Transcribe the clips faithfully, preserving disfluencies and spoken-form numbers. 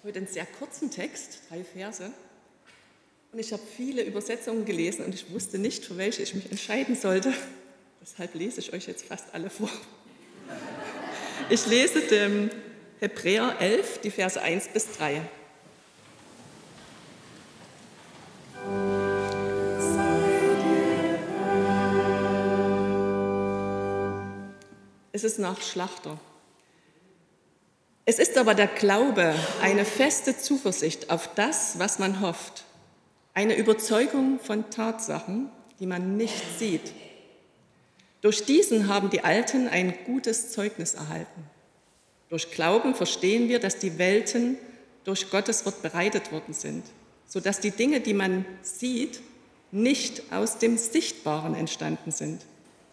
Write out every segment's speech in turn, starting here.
Heute einen sehr kurzen Text, drei Verse. Und ich habe viele Übersetzungen gelesen und ich wusste nicht, für welche ich mich entscheiden sollte. Deshalb lese ich euch jetzt fast alle vor. Ich lese dem Hebräer elf, die Verse eins bis drei. Es ist nach Schlachter. Es ist aber der Glaube, eine feste Zuversicht auf das, was man hofft, eine Überzeugung von Tatsachen, die man nicht sieht. Durch diesen haben die Alten ein gutes Zeugnis erhalten. Durch Glauben verstehen wir, dass die Welten durch Gottes Wort bereitet worden sind, sodass die Dinge, die man sieht, nicht aus dem Sichtbaren entstanden sind.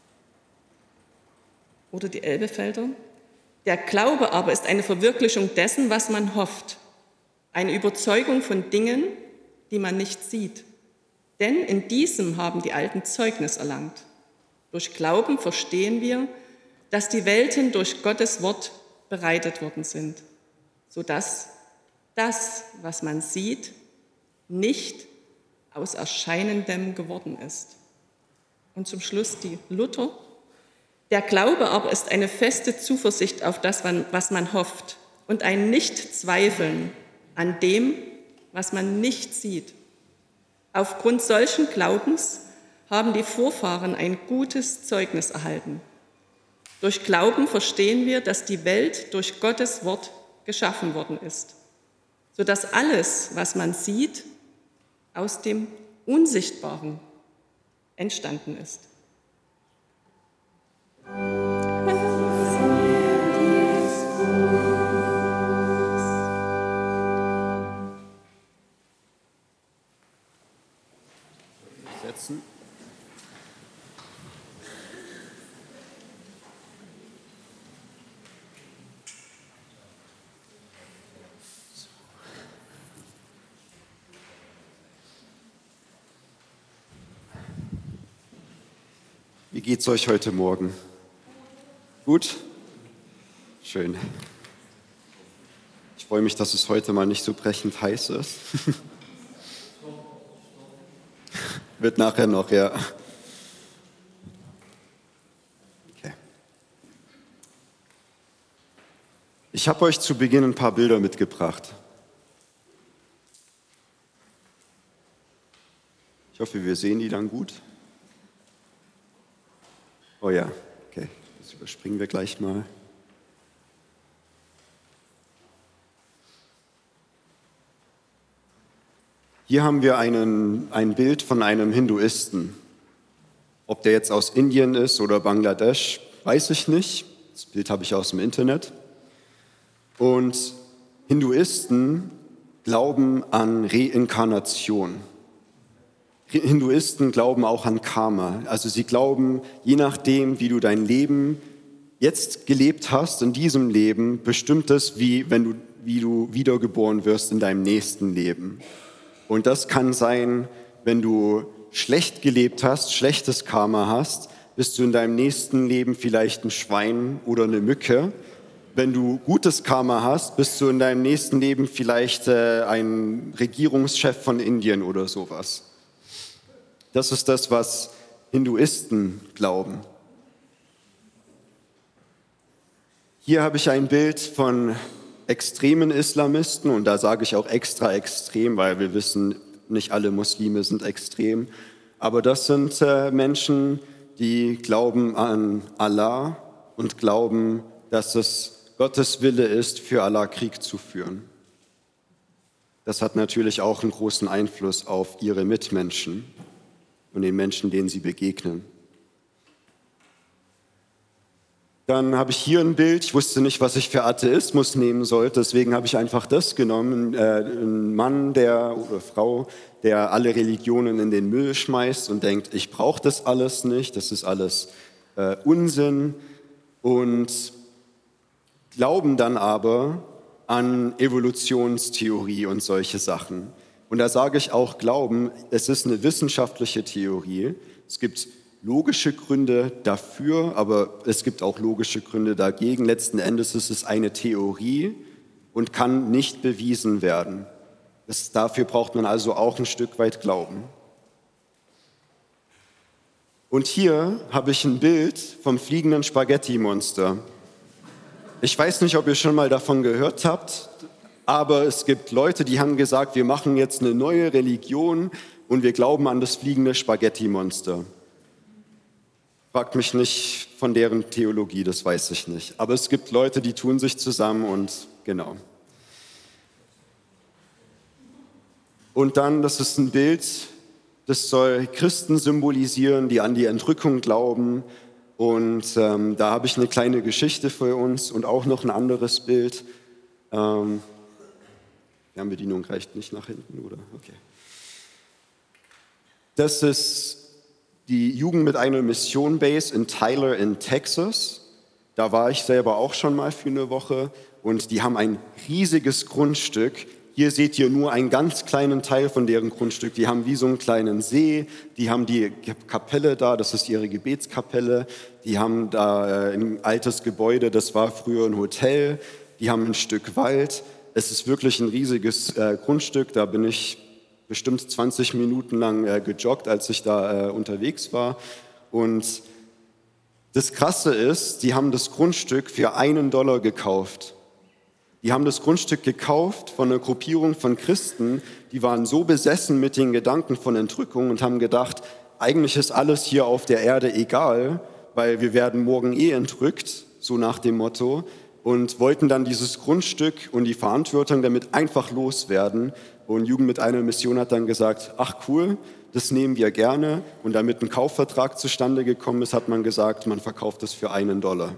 Oder die Elbefelder. Der Glaube aber ist eine Verwirklichung dessen, was man hofft, eine Überzeugung von Dingen, die man nicht sieht. Denn in diesem haben die Alten Zeugnis erlangt. Durch Glauben verstehen wir, dass die Welten durch Gottes Wort bereitet worden sind, sodass das, was man sieht, nicht aus Erscheinendem geworden ist. Und zum Schluss die Luther. Der Glaube aber ist eine feste Zuversicht auf das, was man hofft und ein Nichtzweifeln an dem, was man nicht sieht. Aufgrund solchen Glaubens haben die Vorfahren ein gutes Zeugnis erhalten. Durch Glauben verstehen wir, dass die Welt durch Gottes Wort geschaffen worden ist, sodass alles, was man sieht, aus dem Unsichtbaren entstanden ist. Setzen. Wie geht's euch heute Morgen? Gut? Schön. Ich freue mich, dass es heute mal nicht so brechend heiß ist. Wird nachher noch, ja. Okay. Ich habe euch zu Beginn ein paar Bilder mitgebracht. Ich hoffe, wir sehen die dann gut. Oh ja, okay, das überspringen wir gleich mal. Hier haben wir einen, ein Bild von einem Hinduisten. Ob der jetzt aus Indien ist oder Bangladesch, weiß ich nicht. Das Bild habe ich aus dem Internet. Und Hinduisten glauben an Reinkarnation. Hinduisten glauben auch an Karma. Also sie glauben, je nachdem, wie du dein Leben jetzt gelebt hast, in diesem Leben, bestimmt es, wie, wenn du, wie du wiedergeboren wirst in deinem nächsten Leben. Und das kann sein, wenn du schlecht gelebt hast, schlechtes Karma hast, bist du in deinem nächsten Leben vielleicht ein Schwein oder eine Mücke. Wenn du gutes Karma hast, bist du in deinem nächsten Leben vielleicht äh, ein Regierungschef von Indien oder sowas. Das ist das, was Hinduisten glauben. Hier habe ich ein Bild von extremen Islamisten und da sage ich auch extra extrem, weil wir wissen, nicht alle Muslime sind extrem. Aber das sind äh, Menschen, die glauben an Allah und glauben, dass es Gottes Wille ist, für Allah Krieg zu führen. Das hat natürlich auch einen großen Einfluss auf ihre Mitmenschen und den Menschen, denen sie begegnen. Dann habe ich hier ein Bild. Ich wusste nicht, was ich für Atheismus nehmen sollte, deswegen habe ich einfach das genommen. Äh, ein Mann der, oder Frau, der alle Religionen in den Müll schmeißt und denkt, ich brauche das alles nicht, das ist alles äh, Unsinn. Und glauben dann aber an Evolutionstheorie und solche Sachen. Und da sage ich auch Glauben, es ist eine wissenschaftliche Theorie. Es gibt logische Gründe dafür, aber es gibt auch logische Gründe dagegen. Letzten Endes ist es eine Theorie und kann nicht bewiesen werden. Das, dafür braucht man also auch ein Stück weit Glauben. Und hier habe ich ein Bild vom fliegenden Spaghetti-Monster. Ich weiß nicht, ob ihr schon mal davon gehört habt, aber es gibt Leute, die haben gesagt, wir machen jetzt eine neue Religion und wir glauben an das fliegende Spaghetti-Monster. Fragt mich nicht von deren Theologie, das weiß ich nicht. Aber es gibt Leute, die tun sich zusammen und genau. Und dann, das ist ein Bild, das soll Christen symbolisieren, die an die Entrückung glauben. Und ähm, da habe ich eine kleine Geschichte für uns und auch noch ein anderes Bild. Ähm, die Fernbedienung reicht nicht nach hinten, oder? Okay. Das ist die Jugend mit einer Mission Base in Tyler in Texas. Da war ich selber auch schon mal für eine Woche und die haben ein riesiges Grundstück. Hier seht ihr nur einen ganz kleinen Teil von deren Grundstück. Die haben wie so einen kleinen See, die haben die Kapelle da, das ist ihre Gebetskapelle. Die haben da ein altes Gebäude, das war früher ein Hotel. Die haben ein Stück Wald. Es ist wirklich ein riesiges äh, Grundstück. Da bin ich bestimmt zwanzig Minuten lang äh, gejoggt, als ich da äh, unterwegs war. Und das Krasse ist, die haben das Grundstück für einen Dollar gekauft. Die haben das Grundstück gekauft von einer Gruppierung von Christen, die waren so besessen mit den Gedanken von Entrückung und haben gedacht, eigentlich ist alles hier auf der Erde egal, weil wir werden morgen eh entrückt, so nach dem Motto, und wollten dann dieses Grundstück und die Verantwortung damit einfach loswerden. Und Jugend mit einer Mission hat dann gesagt, ach cool, das nehmen wir gerne. Und damit ein Kaufvertrag zustande gekommen ist, hat man gesagt, man verkauft es für einen Dollar.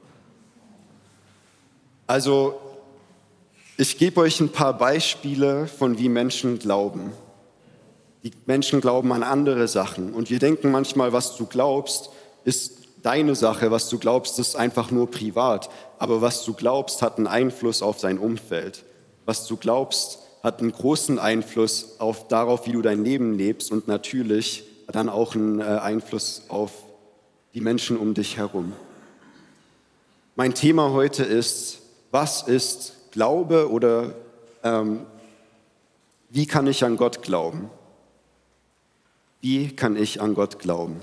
Also ich gebe euch ein paar Beispiele von wie Menschen glauben. Die Menschen glauben an andere Sachen und wir denken manchmal, was du glaubst, ist deine Sache, was du glaubst, ist einfach nur privat. Aber was du glaubst, hat einen Einfluss auf dein Umfeld. Was du glaubst, hat einen großen Einfluss auf, darauf, wie du dein Leben lebst und natürlich dann auch einen äh, Einfluss auf die Menschen um dich herum. Mein Thema heute ist, was ist Glaube oder ähm, wie kann ich an Gott glauben? Wie kann ich an Gott glauben?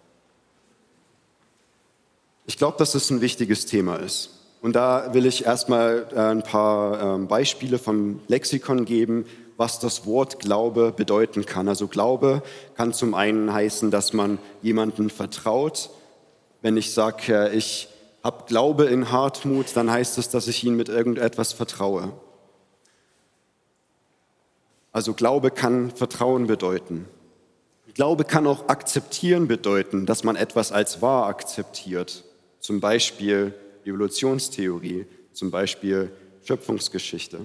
Ich glaube, dass es ein wichtiges Thema ist. Und da will ich erstmal äh, ein paar äh, Beispiele vom Lexikon geben, was das Wort Glaube bedeuten kann. Also Glaube kann zum einen heißen, dass man jemandem vertraut. Wenn ich sage, äh, ich habe Glaube in Hartmut, dann heißt es, dass ich ihm mit irgendetwas vertraue. Also Glaube kann Vertrauen bedeuten. Glaube kann auch akzeptieren bedeuten, dass man etwas als wahr akzeptiert. Zum Beispiel Evolutionstheorie, zum Beispiel Schöpfungsgeschichte.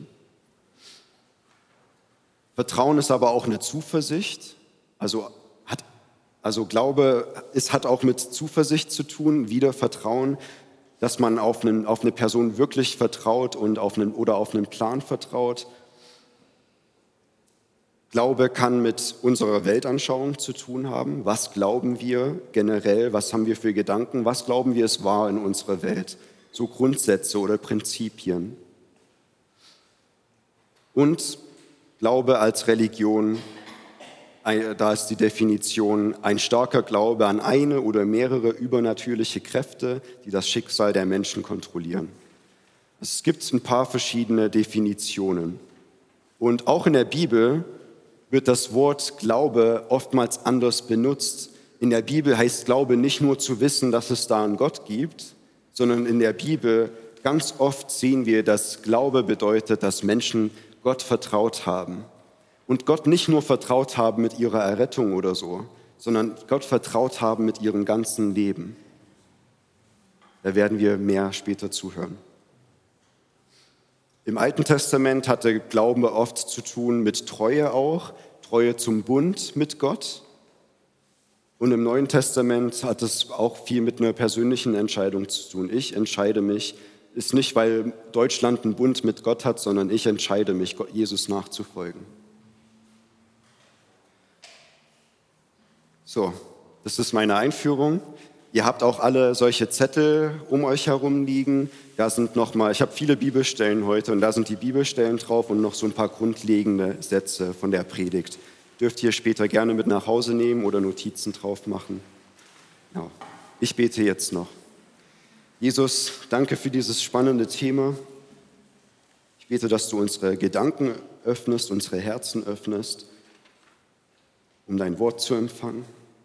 Vertrauen ist aber auch eine Zuversicht. Also, hat, also Glaube es hat auch mit Zuversicht zu tun, wieder Vertrauen, dass man auf, einen, auf eine Person wirklich vertraut und auf einen, oder auf einen Plan vertraut. Glaube kann mit unserer Weltanschauung zu tun haben. Was glauben wir generell? Was haben wir für Gedanken? Was glauben wir ist wahr in unserer Welt? So Grundsätze oder Prinzipien. Und Glaube als Religion, da ist die Definition, ein starker Glaube an eine oder mehrere übernatürliche Kräfte, die das Schicksal der Menschen kontrollieren. Es gibt ein paar verschiedene Definitionen. Und auch in der Bibel wird das Wort Glaube oftmals anders benutzt. In der Bibel heißt Glaube nicht nur zu wissen, dass es da einen Gott gibt, sondern in der Bibel ganz oft sehen wir, dass Glaube bedeutet, dass Menschen Gott vertraut haben. Und Gott nicht nur vertraut haben mit ihrer Errettung oder so, sondern Gott vertraut haben mit ihrem ganzen Leben. Da werden wir mehr später zuhören. Im Alten Testament hatte Glaube oft zu tun mit Treue auch, Treue zum Bund mit Gott. Und im Neuen Testament hat es auch viel mit einer persönlichen Entscheidung zu tun. Ich entscheide mich, ist nicht, weil Deutschland einen Bund mit Gott hat, sondern ich entscheide mich, Jesus nachzufolgen. So, das ist meine Einführung. Ihr habt auch alle solche Zettel um euch herum liegen. Da sind nochmal, ich habe viele Bibelstellen heute und da sind die Bibelstellen drauf und noch so ein paar grundlegende Sätze von der Predigt. Dürft ihr später gerne mit nach Hause nehmen oder Notizen drauf machen. Ja, ich bete jetzt noch. Jesus, danke für dieses spannende Thema. Ich bete, dass du unsere Gedanken öffnest, unsere Herzen öffnest, um dein Wort zu empfangen.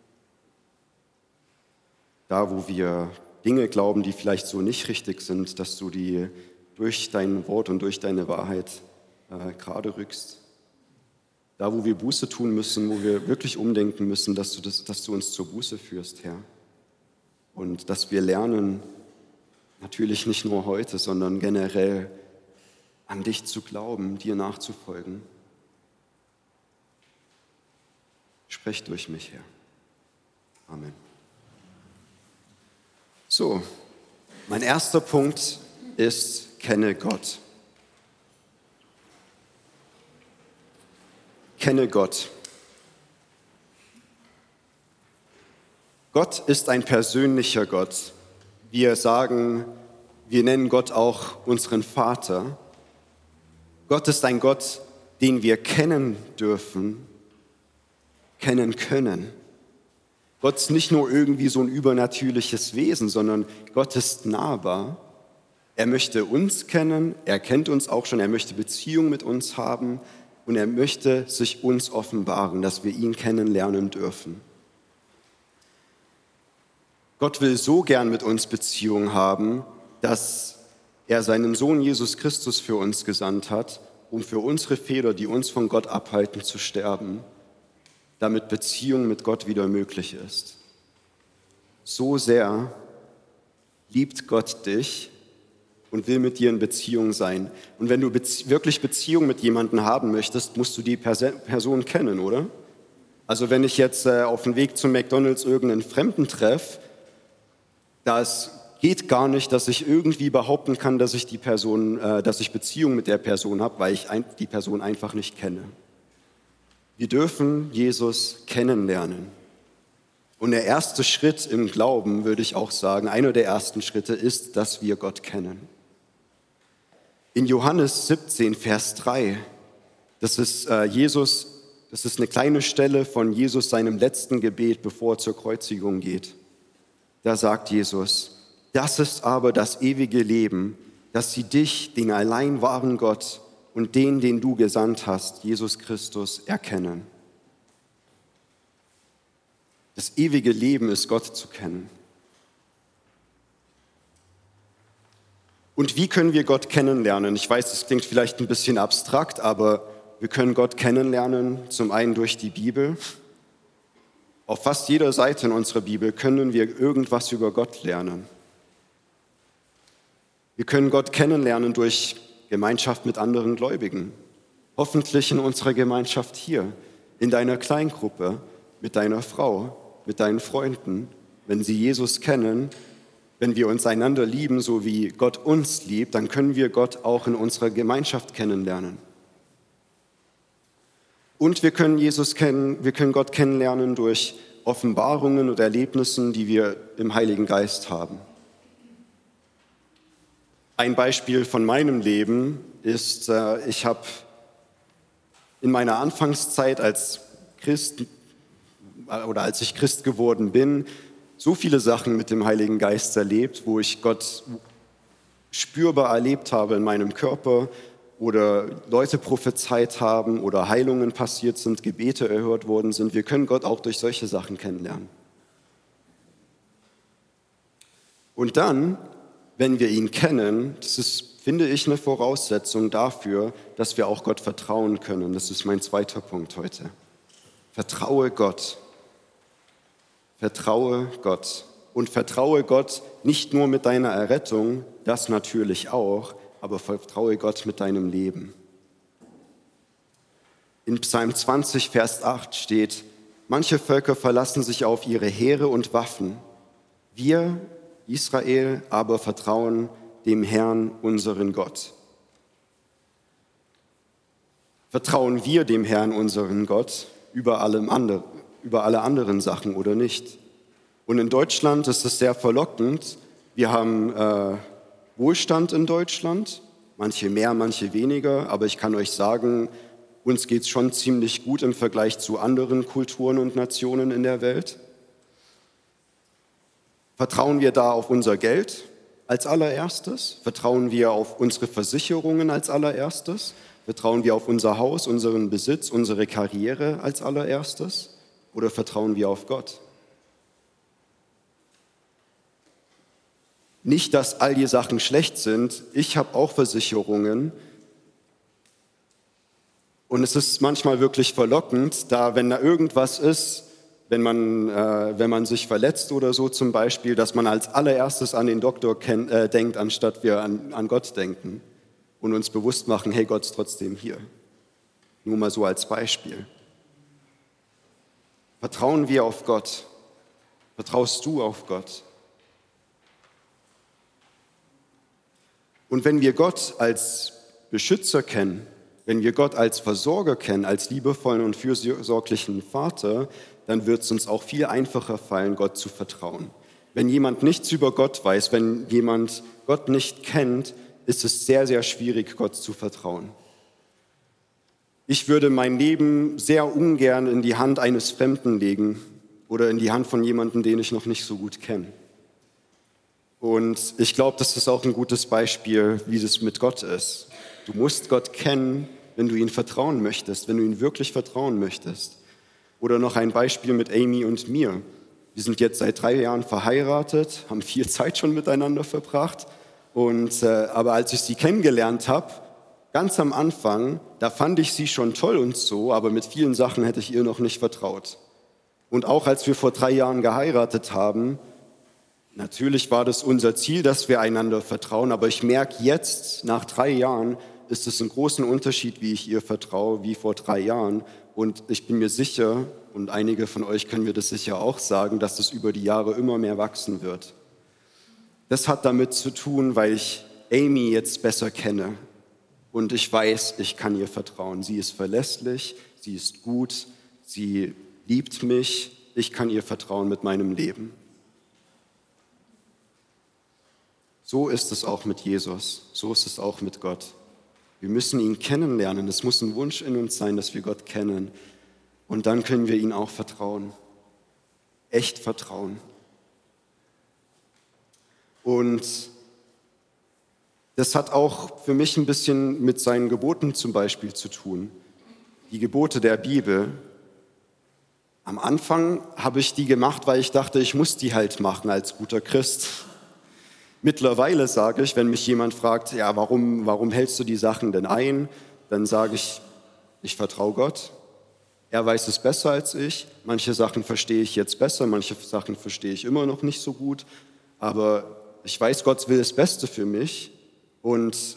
Da, wo wir Dinge glauben, die vielleicht so nicht richtig sind, dass du die durch dein Wort und durch deine Wahrheit äh, gerade rückst. Da, wo wir Buße tun müssen, wo wir wirklich umdenken müssen, dass du, das, dass du uns zur Buße führst, Herr. Und dass wir lernen, natürlich nicht nur heute, sondern generell an dich zu glauben, dir nachzufolgen. Sprech durch mich, Herr. Amen. So, mein erster Punkt ist, kenne Gott. Kenne Gott. Gott ist ein persönlicher Gott. Wir sagen, wir nennen Gott auch unseren Vater. Gott ist ein Gott, den wir kennen dürfen, kennen können. Gott ist nicht nur irgendwie so ein übernatürliches Wesen, sondern Gott ist nahbar. Er möchte uns kennen, er kennt uns auch schon, er möchte Beziehung mit uns haben und er möchte sich uns offenbaren, dass wir ihn kennenlernen dürfen. Gott will so gern mit uns Beziehung haben, dass er seinen Sohn Jesus Christus für uns gesandt hat, um für unsere Fehler, die uns von Gott abhalten, zu sterben, damit Beziehung mit Gott wieder möglich ist. So sehr liebt Gott dich und will mit dir in Beziehung sein. Und wenn du Bezie- wirklich Beziehung mit jemandem haben möchtest, musst du die Perse- Person kennen, oder? Also wenn ich jetzt äh, auf dem Weg zum McDonald's irgendeinen Fremden treffe, das geht gar nicht, dass ich irgendwie behaupten kann, dass ich die Person, äh, dass ich Beziehung mit der Person habe, weil ich ein, die Person einfach nicht kenne. Wir dürfen Jesus kennenlernen. Und der erste Schritt im Glauben, würde ich auch sagen, einer der ersten Schritte ist, dass wir Gott kennen. In Johannes siebzehn, Vers drei, das ist äh, Jesus, das ist eine kleine Stelle von Jesus, seinem letzten Gebet, bevor er zur Kreuzigung geht. Da sagt Jesus, das ist aber das ewige Leben, dass sie dich, den allein wahren Gott, und den, den du gesandt hast, Jesus Christus, erkennen. Das ewige Leben ist, Gott zu kennen. Und wie können wir Gott kennenlernen? Ich weiß, das klingt vielleicht ein bisschen abstrakt, aber wir können Gott kennenlernen, zum einen durch die Bibel. Auf fast jeder Seite in unserer Bibel können wir irgendwas über Gott lernen. Wir können Gott kennenlernen durch Gemeinschaft mit anderen Gläubigen. Hoffentlich in unserer Gemeinschaft hier, in deiner Kleingruppe, mit deiner Frau, mit deinen Freunden. Wenn sie Jesus kennen, wenn wir uns einander lieben, so wie Gott uns liebt, dann können wir Gott auch in unserer Gemeinschaft kennenlernen. Und wir können Jesus kennen, wir können Gott kennenlernen durch Offenbarungen und Erlebnissen, die wir im Heiligen Geist haben. Ein Beispiel von meinem Leben ist, äh, ich habe in meiner Anfangszeit als Christ äh, oder als ich Christ geworden bin, so viele Sachen mit dem Heiligen Geist erlebt, wo ich Gott spürbar erlebt habe in meinem Körper oder Leute prophezeit haben oder Heilungen passiert sind, Gebete erhört worden sind. Wir können Gott auch durch solche Sachen kennenlernen. Und dann, wenn wir ihn kennen, das ist, finde ich, eine Voraussetzung dafür, dass wir auch Gott vertrauen können. Das ist mein zweiter Punkt heute. Vertraue Gott. Vertraue Gott. Und vertraue Gott nicht nur mit deiner Errettung, das natürlich auch, aber vertraue Gott mit deinem Leben. In Psalm zwanzig, Vers acht steht, manche Völker verlassen sich auf ihre Heere und Waffen. Wir, Israel, aber vertrauen dem Herrn, unseren Gott. Vertrauen wir dem Herrn, unseren Gott, über, allem andere, über alle anderen Sachen oder nicht? Und in Deutschland ist es sehr verlockend. Wir haben äh, Wohlstand in Deutschland, manche mehr, manche weniger, aber ich kann euch sagen, uns geht es schon ziemlich gut im Vergleich zu anderen Kulturen und Nationen in der Welt. Vertrauen wir da auf unser Geld als allererstes? Vertrauen wir auf unsere Versicherungen als allererstes? Vertrauen wir auf unser Haus, unseren Besitz, unsere Karriere als allererstes? Oder vertrauen wir auf Gott? Nicht, dass all die Sachen schlecht sind. Ich habe auch Versicherungen. Und es ist manchmal wirklich verlockend, da wenn da irgendwas ist, wenn man, äh, wenn man sich verletzt oder so zum Beispiel, dass man als allererstes an den Doktor kenn, äh, denkt, anstatt wir an, an Gott denken und uns bewusst machen, hey, Gott ist trotzdem hier. Nur mal so als Beispiel. Vertrauen wir auf Gott? Vertraust du auf Gott? Und wenn wir Gott als Beschützer kennen, wenn wir Gott als Versorger kennen, als liebevollen und fürsorglichen Vater, dann wird es uns auch viel einfacher fallen, Gott zu vertrauen. Wenn jemand nichts über Gott weiß, wenn jemand Gott nicht kennt, ist es sehr, sehr schwierig, Gott zu vertrauen. Ich würde mein Leben sehr ungern in die Hand eines Fremden legen oder in die Hand von jemandem, den ich noch nicht so gut kenne. Und ich glaube, das ist auch ein gutes Beispiel, wie das mit Gott ist. Du musst Gott kennen, wenn du ihm vertrauen möchtest, wenn du ihm wirklich vertrauen möchtest. Oder noch ein Beispiel mit Amy und mir. Wir sind jetzt seit drei Jahren verheiratet, haben viel Zeit schon miteinander verbracht. Und, äh, aber als ich sie kennengelernt habe, ganz am Anfang, da fand ich sie schon toll und so, aber mit vielen Sachen hätte ich ihr noch nicht vertraut. Und auch als wir vor drei Jahren geheiratet haben, natürlich war das unser Ziel, dass wir einander vertrauen, aber ich merke jetzt, nach drei Jahren, ist es ein großer Unterschied, wie ich ihr vertraue, wie vor drei Jahren. Und ich bin mir sicher, und einige von euch können mir das sicher auch sagen, dass das über die Jahre immer mehr wachsen wird. Das hat damit zu tun, weil ich Amy jetzt besser kenne. Und ich weiß, ich kann ihr vertrauen. Sie ist verlässlich, sie ist gut, sie liebt mich. Ich kann ihr vertrauen mit meinem Leben. So ist es auch mit Jesus, so ist es auch mit Gott. Wir müssen ihn kennenlernen, es muss ein Wunsch in uns sein, dass wir Gott kennen. Und dann können wir ihm auch vertrauen, echt vertrauen. Und das hat auch für mich ein bisschen mit seinen Geboten zum Beispiel zu tun. Die Gebote der Bibel. Am Anfang habe ich die gemacht, weil ich dachte, ich muss die halt machen als guter Christ. Mittlerweile sage ich, wenn mich jemand fragt, ja, warum, warum hältst du die Sachen denn ein? Dann sage ich, ich vertraue Gott. Er weiß es besser als ich. Manche Sachen verstehe ich jetzt besser, manche Sachen verstehe ich immer noch nicht so gut. Aber ich weiß, Gott will das Beste für mich. Und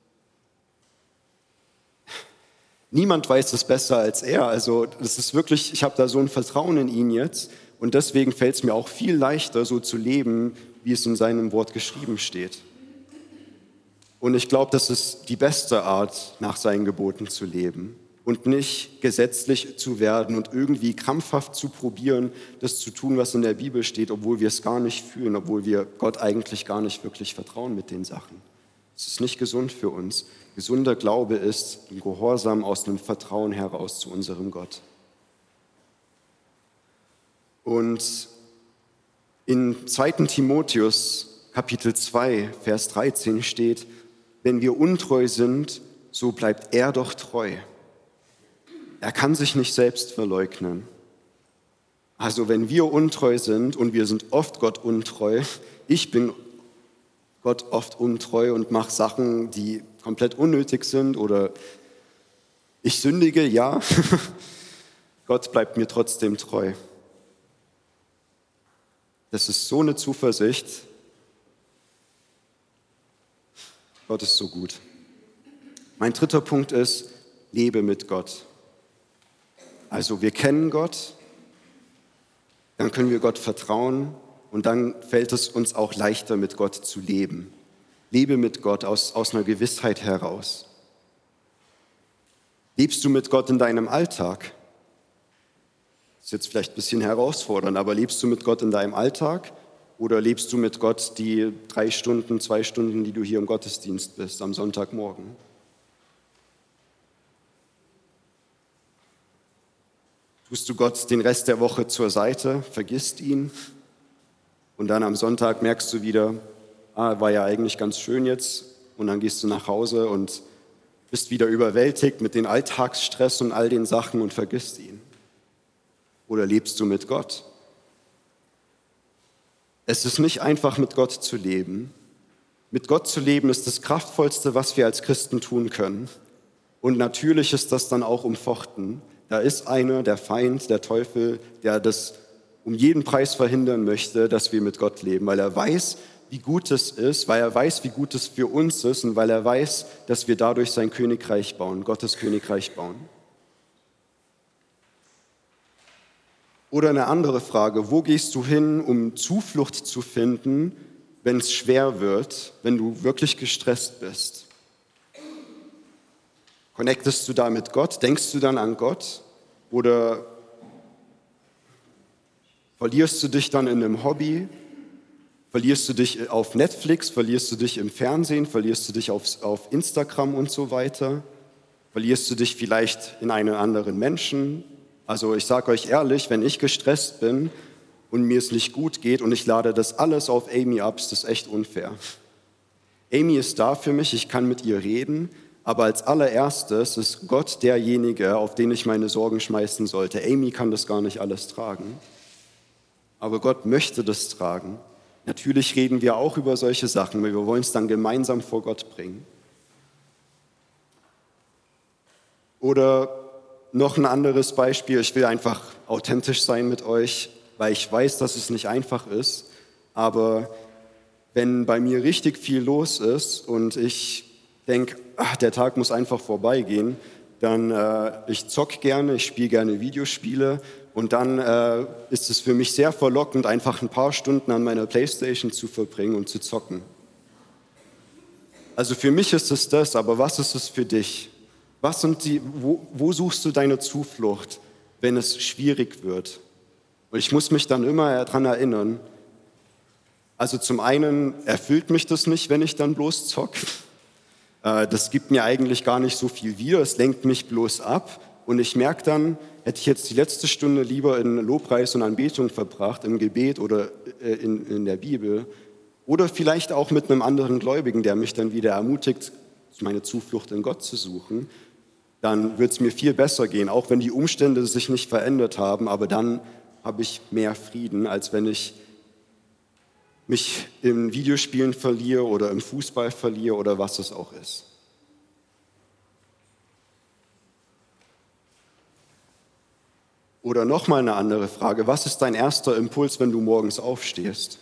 niemand weiß es besser als er. Also das ist wirklich, ich habe da so ein Vertrauen in ihn jetzt. Und deswegen fällt es mir auch viel leichter, so zu leben, wie es in seinem Wort geschrieben steht. Und ich glaube, das ist die beste Art, nach seinen Geboten zu leben und nicht gesetzlich zu werden und irgendwie krampfhaft zu probieren, das zu tun, was in der Bibel steht, obwohl wir es gar nicht fühlen, obwohl wir Gott eigentlich gar nicht wirklich vertrauen mit den Sachen. Es ist nicht gesund für uns. Gesunder Glaube ist ein Gehorsam aus einem Vertrauen heraus zu unserem Gott. Und in zweiten Timotheus Kapitel zwei, Vers dreizehn steht, wenn wir untreu sind, so bleibt er doch treu. Er kann sich nicht selbst verleugnen. Also wenn wir untreu sind, und wir sind oft Gott untreu, ich bin Gott oft untreu und mache Sachen, die komplett unnötig sind, oder ich sündige, ja, Gott bleibt mir trotzdem treu. Das ist so eine Zuversicht. Gott ist so gut. Mein dritter Punkt ist, lebe mit Gott. Also wir kennen Gott, dann können wir Gott vertrauen und dann fällt es uns auch leichter, mit Gott zu leben. Lebe mit Gott aus, aus einer Gewissheit heraus. Lebst du mit Gott in deinem Alltag? ist jetzt vielleicht ein bisschen herausfordernd, aber lebst du mit Gott in deinem Alltag oder lebst du mit Gott die drei Stunden, zwei Stunden, die du hier im Gottesdienst bist, am Sonntagmorgen? Tust du Gott den Rest der Woche zur Seite, vergisst ihn und dann am Sonntag merkst du wieder, ah, war ja eigentlich ganz schön jetzt und dann gehst du nach Hause und bist wieder überwältigt mit dem Alltagsstress und all den Sachen und vergisst ihn. Oder lebst du mit Gott? Es ist nicht einfach, mit Gott zu leben. Mit Gott zu leben ist das Kraftvollste, was wir als Christen tun können. Und natürlich ist das dann auch umfochten. Da ist einer, der Feind, der Teufel, der das um jeden Preis verhindern möchte, dass wir mit Gott leben, weil er weiß, wie gut es ist, weil er weiß, wie gut es für uns ist und weil er weiß, dass wir dadurch sein Königreich bauen, Gottes Königreich bauen. Oder eine andere Frage, wo gehst du hin, um Zuflucht zu finden, wenn es schwer wird, wenn du wirklich gestresst bist? Connectest du da mit Gott? Denkst du dann an Gott? Oder verlierst du dich dann in einem Hobby? Verlierst du dich auf Netflix? Verlierst du dich im Fernsehen? Verlierst du dich auf, auf Instagram und so weiter? Verlierst du dich vielleicht in einen anderen Menschen? Also ich sage euch ehrlich, wenn ich gestresst bin und mir es nicht gut geht und ich lade das alles auf Amy ab, ist das echt unfair. Amy ist da für mich, ich kann mit ihr reden, aber als allererstes ist Gott derjenige, auf den ich meine Sorgen schmeißen sollte. Amy kann das gar nicht alles tragen, aber Gott möchte das tragen. Natürlich reden wir auch über solche Sachen, weil wir wollen es dann gemeinsam vor Gott bringen. Oder noch ein anderes Beispiel, ich will einfach authentisch sein mit euch, weil ich weiß, dass es nicht einfach ist, aber wenn bei mir richtig viel los ist und ich denke, ach, der Tag muss einfach vorbeigehen, dann äh, ich zock gerne, ich spiele gerne Videospiele und dann äh, ist es für mich sehr verlockend, einfach ein paar Stunden an meiner Playstation zu verbringen und zu zocken. Also für mich ist es das, aber was ist es für dich? Was sind die, wo, wo suchst du deine Zuflucht, wenn es schwierig wird? Und ich muss mich dann immer daran erinnern, also zum einen erfüllt mich das nicht, wenn ich dann bloß zock. Das gibt mir eigentlich gar nicht so viel wieder, es lenkt mich bloß ab. Und ich merke dann, hätte ich jetzt die letzte Stunde lieber in Lobpreis und Anbetung verbracht, im Gebet oder in, in der Bibel. Oder vielleicht auch mit einem anderen Gläubigen, der mich dann wieder ermutigt, meine Zuflucht in Gott zu suchen. Dann wird es mir viel besser gehen, auch wenn die Umstände sich nicht verändert haben, aber dann habe ich mehr Frieden, als wenn ich mich in Videospielen verliere oder im Fußball verliere oder was es auch ist. Oder nochmal eine andere Frage, was ist dein erster Impuls, wenn du morgens aufstehst?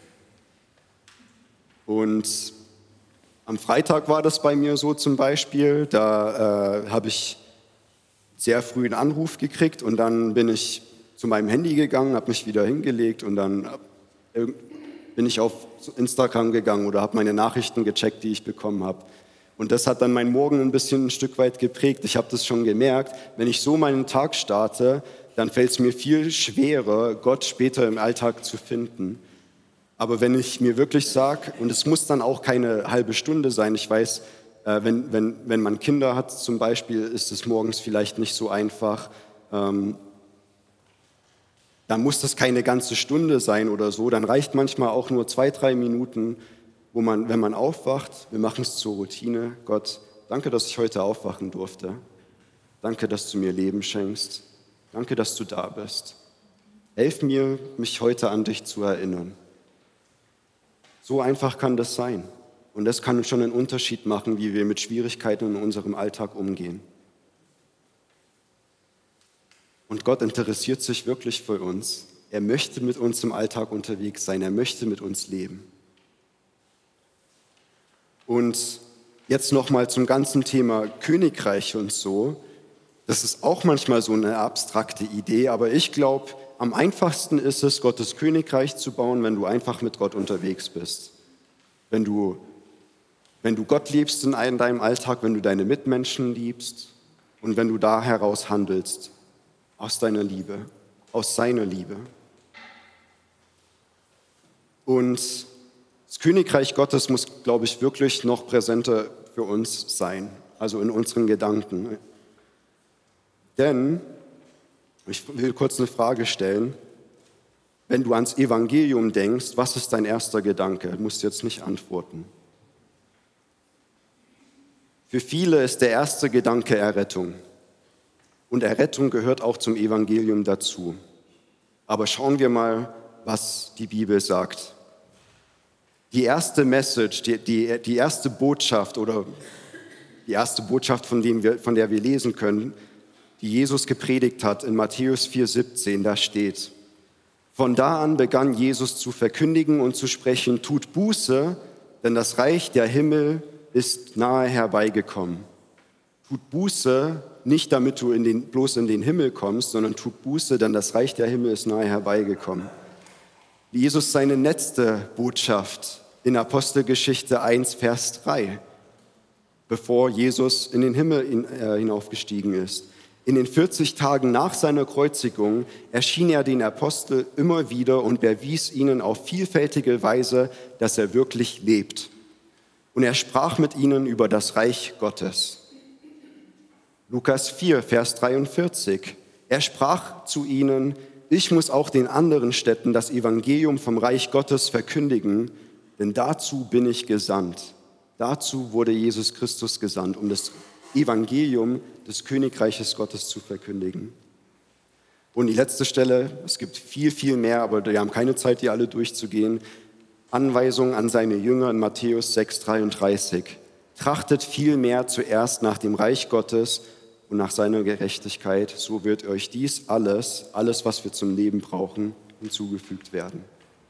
Und am Freitag war das bei mir so zum Beispiel, da äh, habe ich sehr früh einen Anruf gekriegt und dann bin ich zu meinem Handy gegangen, habe mich wieder hingelegt und dann äh, bin ich auf Instagram gegangen oder habe meine Nachrichten gecheckt, die ich bekommen habe. Und das hat dann meinen Morgen ein bisschen ein Stück weit geprägt. Ich habe das schon gemerkt, wenn ich so meinen Tag starte, dann fällt es mir viel schwerer, Gott später im Alltag zu finden. Aber wenn ich mir wirklich sage, und es muss dann auch keine halbe Stunde sein, ich weiß, äh, wenn, wenn, wenn man Kinder hat zum Beispiel, ist es morgens vielleicht nicht so einfach, ähm, dann muss das keine ganze Stunde sein oder so, dann reicht manchmal auch nur zwei, drei Minuten, wo man, wenn man aufwacht, wir machen es zur Routine, Gott, danke, dass ich heute aufwachen durfte, danke, dass du mir Leben schenkst, danke, dass du da bist, helf mir, mich heute an dich zu erinnern. So einfach kann das sein. Und das kann schon einen Unterschied machen, wie wir mit Schwierigkeiten in unserem Alltag umgehen. Und Gott interessiert sich wirklich für uns. Er möchte mit uns im Alltag unterwegs sein. Er möchte mit uns leben. Und jetzt nochmal zum ganzen Thema Königreich und so. Das ist auch manchmal so eine abstrakte Idee, aber ich glaube, am einfachsten ist es, Gottes Königreich zu bauen, wenn du einfach mit Gott unterwegs bist. Wenn du, wenn du Gott liebst in deinem Alltag, wenn du deine Mitmenschen liebst und wenn du da heraus handelst, aus deiner Liebe, aus seiner Liebe. Und das Königreich Gottes muss, glaube ich, wirklich noch präsenter für uns sein, also in unseren Gedanken. Denn, ich will kurz eine Frage stellen, wenn du ans Evangelium denkst, was ist dein erster Gedanke? Du musst jetzt nicht antworten. Für viele ist der erste Gedanke Errettung. Und Errettung gehört auch zum Evangelium dazu. Aber schauen wir mal, was die Bibel sagt. Die erste Message, die, die, die erste Botschaft oder die erste Botschaft, von, dem wir, von der wir lesen können, die Jesus gepredigt hat in Matthäus vier siebzehn, da steht: Von da an begann Jesus zu verkündigen und zu sprechen: Tut Buße, denn das Reich der Himmel ist nahe herbeigekommen. Tut Buße, nicht damit du in den, bloß in den Himmel kommst, sondern tut Buße, denn das Reich der Himmel ist nahe herbeigekommen. Jesus seine letzte Botschaft in Apostelgeschichte eins, Vers drei, bevor Jesus in den Himmel hinaufgestiegen ist. In den vierzig Tagen nach seiner Kreuzigung erschien er den Aposteln immer wieder und bewies ihnen auf vielfältige Weise, dass er wirklich lebt. Und er sprach mit ihnen über das Reich Gottes. Lukas vier, Vers dreiundvierzig. Er sprach zu ihnen: Ich muss auch den anderen Städten das Evangelium vom Reich Gottes verkündigen, denn dazu bin ich gesandt. Dazu wurde Jesus Christus gesandt, um das Evangelium des Königreiches Gottes zu verkündigen. Und die letzte Stelle, es gibt viel, viel mehr, aber wir haben keine Zeit, die alle durchzugehen. Anweisung an seine Jünger in Matthäus sechs, dreiunddreißig. Trachtet vielmehr zuerst nach dem Reich Gottes und nach seiner Gerechtigkeit, so wird euch dies alles, alles, was wir zum Leben brauchen, hinzugefügt werden.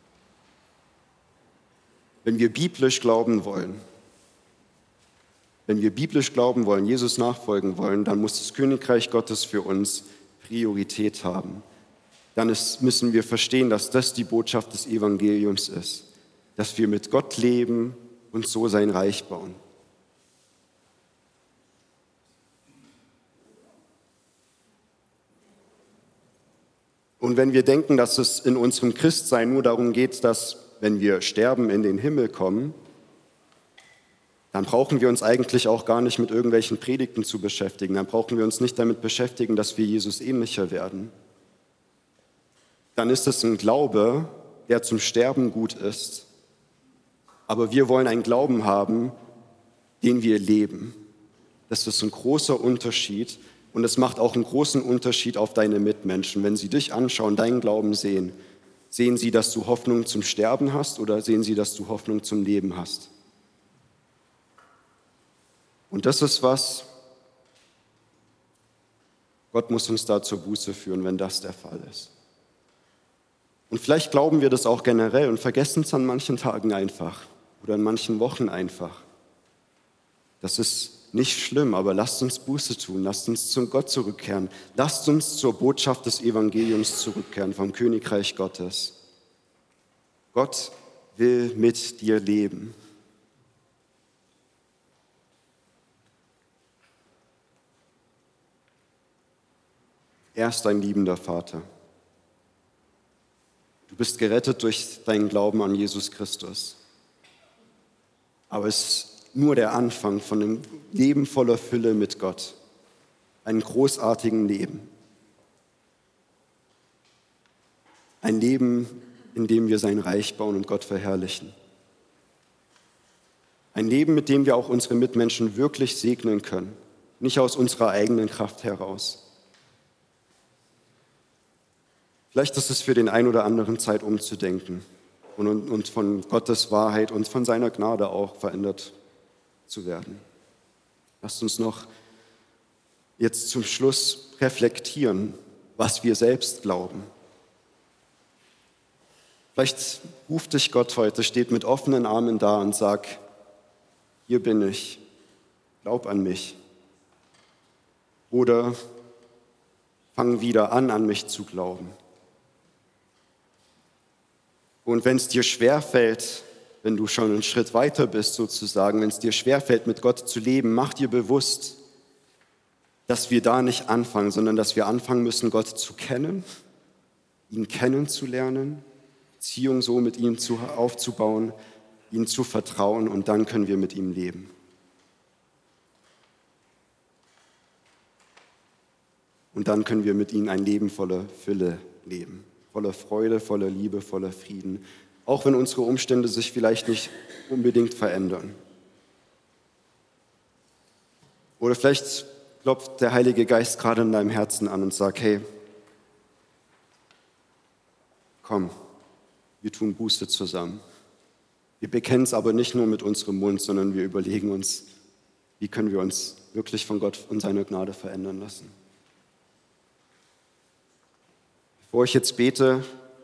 Wenn wir biblisch glauben wollen, wenn wir biblisch glauben wollen, Jesus nachfolgen wollen, dann muss das Königreich Gottes für uns Priorität haben. Dann ist, müssen wir verstehen, dass das die Botschaft des Evangeliums ist, dass wir mit Gott leben und so sein Reich bauen. Und wenn wir denken, dass es in unserem Christsein nur darum geht, dass, wenn wir sterben, in den Himmel kommen, dann brauchen wir uns eigentlich auch gar nicht mit irgendwelchen Predigten zu beschäftigen. Dann brauchen wir uns nicht damit beschäftigen, dass wir Jesus ähnlicher werden. Dann ist es ein Glaube, der zum Sterben gut ist. Aber wir wollen einen Glauben haben, den wir leben. Das ist ein großer Unterschied. Und es macht auch einen großen Unterschied auf deine Mitmenschen. Wenn sie dich anschauen, deinen Glauben sehen, sehen sie, dass du Hoffnung zum Sterben hast oder sehen sie, dass du Hoffnung zum Leben hast? Und das ist was, Gott muss uns da zur Buße führen, wenn das der Fall ist. Und vielleicht glauben wir das auch generell und vergessen es an manchen Tagen einfach oder in manchen Wochen einfach. Das ist nicht schlimm, aber lasst uns Buße tun, lasst uns zum Gott zurückkehren, lasst uns zur Botschaft des Evangeliums zurückkehren, vom Königreich Gottes. Gott will mit dir leben. Er ist dein liebender Vater. Du bist gerettet durch deinen Glauben an Jesus Christus. Aber es ist nur der Anfang von einem Leben voller Fülle mit Gott. Einem großartigen Leben. Ein Leben, in dem wir sein Reich bauen und Gott verherrlichen. Ein Leben, mit dem wir auch unsere Mitmenschen wirklich segnen können. Nicht aus unserer eigenen Kraft heraus. Vielleicht ist es für den einen oder anderen Zeit umzudenken und, und von Gottes Wahrheit und von seiner Gnade auch verändert zu werden. Lasst uns noch jetzt zum Schluss reflektieren, was wir selbst glauben. Vielleicht ruft dich Gott heute, steht mit offenen Armen da und sagt: Hier bin ich, glaub an mich. Oder fang wieder an, an mich zu glauben. Und wenn es dir schwerfällt, wenn du schon einen Schritt weiter bist sozusagen, wenn es dir schwerfällt, mit Gott zu leben, mach dir bewusst, dass wir da nicht anfangen, sondern dass wir anfangen müssen, Gott zu kennen ihn kennenzulernen, Beziehung so mit ihm zu, aufzubauen, ihm zu vertrauen und dann können wir mit ihm leben. Und dann können wir mit ihm ein Leben voller Fülle leben, voller Freude, voller Liebe, voller Frieden, auch wenn unsere Umstände sich vielleicht nicht unbedingt verändern. Oder vielleicht klopft der Heilige Geist gerade in deinem Herzen an und sagt, hey, komm, wir tun Buße zusammen. Wir bekennen es aber nicht nur mit unserem Mund, sondern wir überlegen uns, wie können wir uns wirklich von Gott und seiner Gnade verändern lassen. Bevor ich jetzt bete,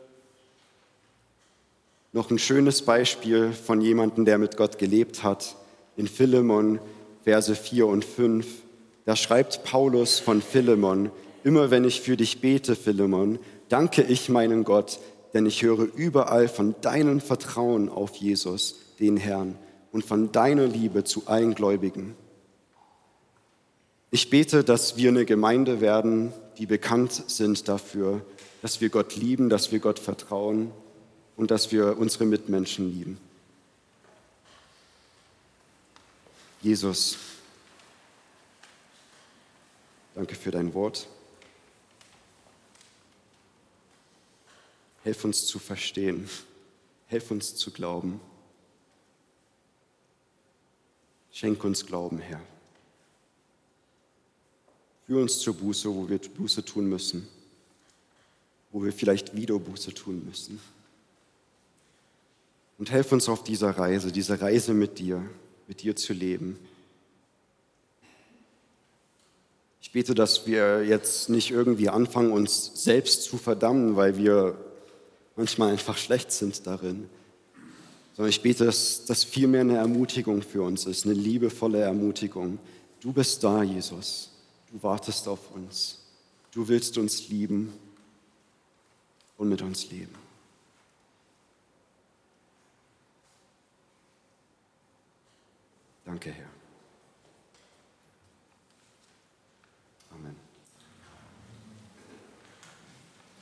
noch ein schönes Beispiel von jemandem, der mit Gott gelebt hat. In Philemon, Verse vier und fünf, da schreibt Paulus von Philemon, immer wenn ich für dich bete, Philemon, danke ich meinen Gott, denn ich höre überall von deinem Vertrauen auf Jesus, den Herrn, und von deiner Liebe zu allen Gläubigen. Ich bete, dass wir eine Gemeinde werden, die bekannt sind dafür, dass wir Gott lieben, dass wir Gott vertrauen und dass wir unsere Mitmenschen lieben. Jesus, danke für dein Wort. Hilf uns zu verstehen, hilf uns zu glauben. Schenk uns Glauben, Herr. Führ uns zur Buße, wo wir Buße tun müssen, wo wir vielleicht wieder Buße tun müssen. Und helf uns auf dieser Reise, diese Reise mit dir, mit dir zu leben. Ich bete, dass wir jetzt nicht irgendwie anfangen, uns selbst zu verdammen, weil wir manchmal einfach schlecht sind darin, sondern ich bete, dass das vielmehr eine Ermutigung für uns ist, eine liebevolle Ermutigung. Du bist da, Jesus. Du wartest auf uns. Du willst uns lieben und mit uns leben. Danke, Herr.